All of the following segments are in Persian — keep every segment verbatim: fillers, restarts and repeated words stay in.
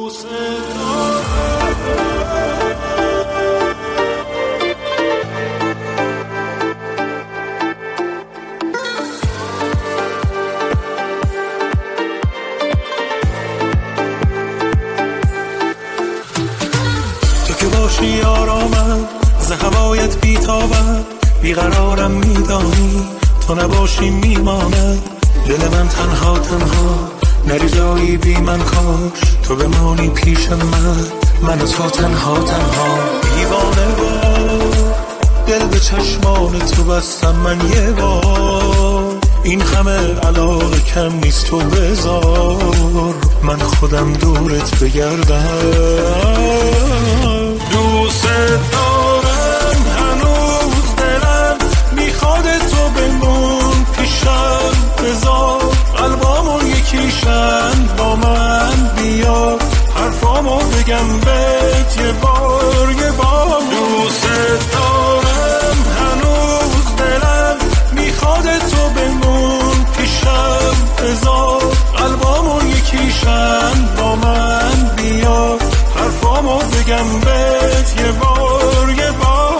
تو که باشی آرامم ز هوایت بیتابم، بیقرارم میدانی تو نباشی میمانم. دل من تنها تنها نری جایی بی من، کاش تو بمانی پیش من، من و تو تنها تنها. دیوانه بار دل به چشمان تو بستم من یه بار، این همه علاقه کم نیست تو بذار من خودم دورت بگردم. دوست دارم هنوز دلم میخواد تو بمون پیشم، بذار قلبامون یکیشن با من بیا، حرفامو بگم بهت یه بار یه بار. دوست دارم هنوز دلم میخواد تو بمون پیشم، بذار قلبامون یکیشن با من بیا، حرفامو بگم بهت یه بار یه بار.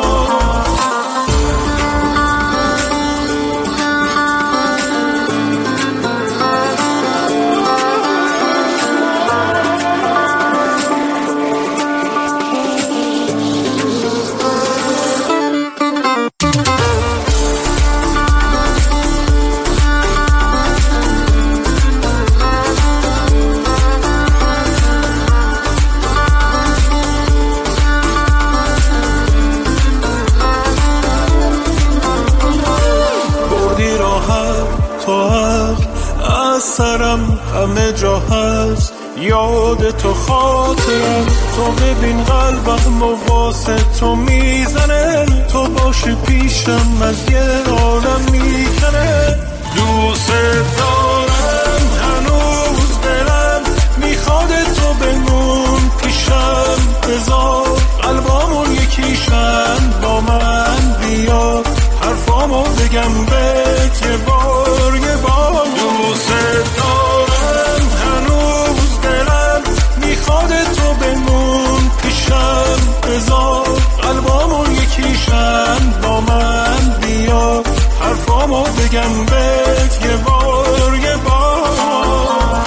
سرم همه جا هست یاد تو، خاطرم تو ببین قلبم و واسه تو میزنه، تو باشی پیشم از یه عالم میکنه. دوست دارم هنوز دلم میخواد تو بمون پیشم، بذار قلبامون یکیشن با من بیا، حرفامو بگم بهت یه بار یه بار. دوست دارم هنوز دلم میخواد تو بمون پیشم، بذار قلبامون یکیشن با من بیا، حرفامو بگم بهت یه بار یه بار.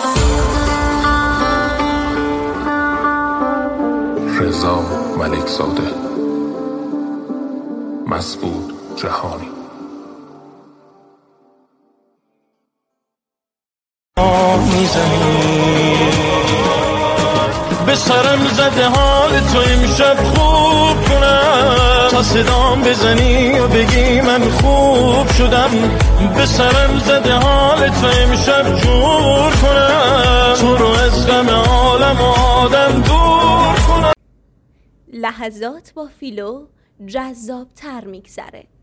رضا ملک زاده، مسعود جهانی. به سرم زده حال تو امشب خوب کنم، تا صدام بزنی و بگی من خوب شدم. به سرم زده حال تو امشب جور کنم، تو رو از غم عالم و آدم دور کنم. لحظات با فیلو جذاب تر میگذره.